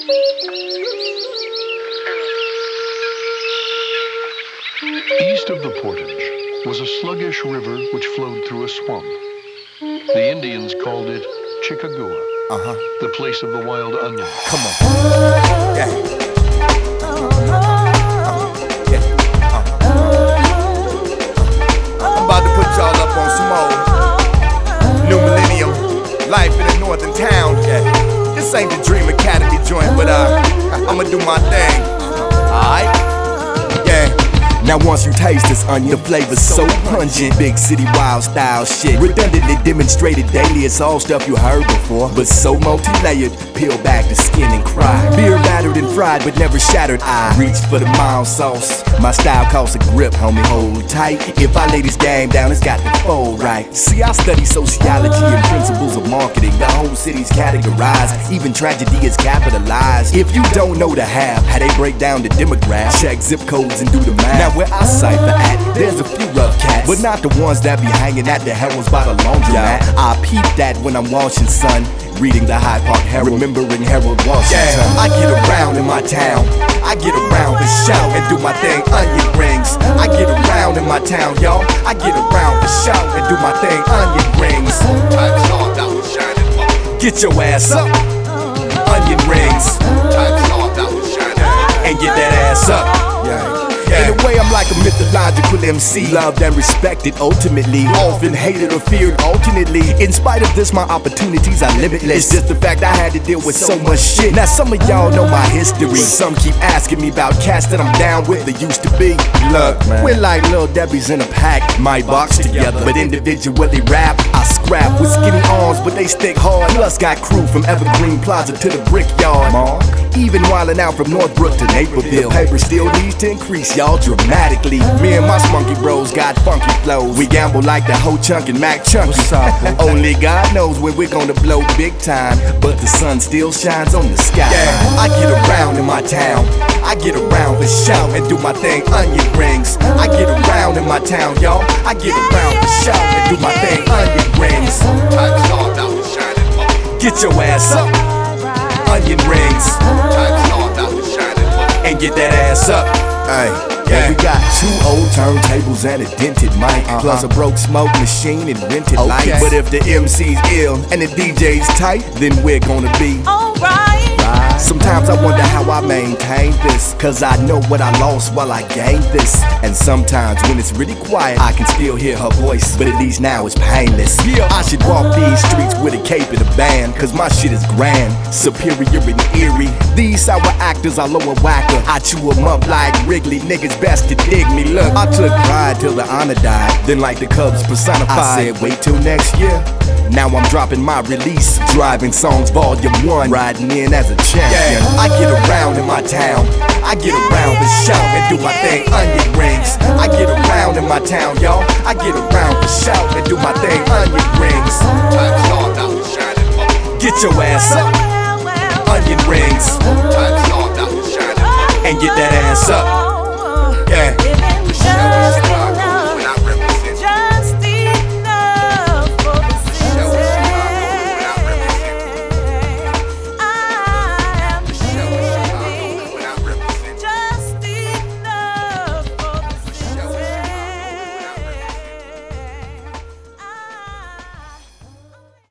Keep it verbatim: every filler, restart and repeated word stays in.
East of the portage was a sluggish river which flowed through a swamp. The Indians called it Chickagua, uh-huh. the place of the wild onion. Come on. Yeah. Uh-huh. Yeah. Uh-huh. I'm about to put y'all up on some old New Millennium life in a northern town. Yeah. This ain't the Dream Academy joint, but uh, I'ma do my thing. Alright? Yeah. Now once you taste this onion, the flavor's so pungent. Big city wild style shit, redundantly demonstrated daily. It's all stuff you heard before, but so multi-layered. Peel back the skin and cry. Beer battered and fried, but never shattered. I reach for the mild sauce. My style calls a grip, homie, hold tight. If I lay this game down, it's got to fold right. See, I study sociology and principles of marketing. The whole city's categorized, even tragedy is capitalized. If you don't know the half, how they break down the demographics, check zip codes and do the math. Now where I cipher at, there's a few rough cats, but not the ones that be hanging at the Herald's by the laundromat. I peep that when I'm washing, son, reading the Hyde Park Herald, remembering Harold Washington. Yeah, I get around in my town, I get around and shout and do my thing, onion rings. I get around in my town, y'all, I get around and shout and do my thing, onion rings. Time's hard out with shining. Get your ass up, onion rings. Time's hard out with shining. And get that ass up. Yeah. In a way, I'm like a mythological M C, loved and respected ultimately, often hated or feared alternately. In spite of this, my opportunities are limitless. It's just the fact I had to deal with so much shit. Now some of y'all know my history, some keep asking me about cats that I'm down with that used to be. Look, man, we're like little Debbie's in a pack, might box together, but individually rap, I scrap with skinny arms, but they stick hard. Plus got crew from Evergreen Plaza to the Brickyard. Mark. Even wildin' out from Northbrook to Naperville, paper still needs to increase, y'all, dramatically. Me and my spunky bros got funky flows. We gamble like the Ho Chunk and Mac Chunky. Only God knows when we're gonna blow big time, but the sun still shines on the sky. Yeah, I get around in my town, I get around and shout and do my thing, onion rings. I get around in my town, y'all, I get around and shout and do my thing, onion rings. Time's hard out with shining. Get your ass up, onion rings. Time's hard out with shining. And get that ass up. Ay, yeah. We got two old turntables and a dented mic, uh-huh. plus a broke smoke machine and rented okay. lights. But if the M C's ill and the D J's tight, then we're gonna be alright. Sometimes I wonder how I maintain this, cause I know what I lost while I gained this. And sometimes when it's really quiet, I can still hear her voice, but at least now it's painless. Yeah. I should walk these streets with a cape and a band, cause my shit is grand, superior and eerie. These sour actors are lower whacker, I chew them up like Wrigley, niggas best to dig me. Look, I took pride till the honor died, then like the Cubs personified, I said wait till next year. Now I'm dropping my release, driving songs volume one, riding in as a champion. Yeah, I get around in my town, I get around and shout and do my thing, onion rings. I get around in my town, y'all, I get around and shout and do my thing, onion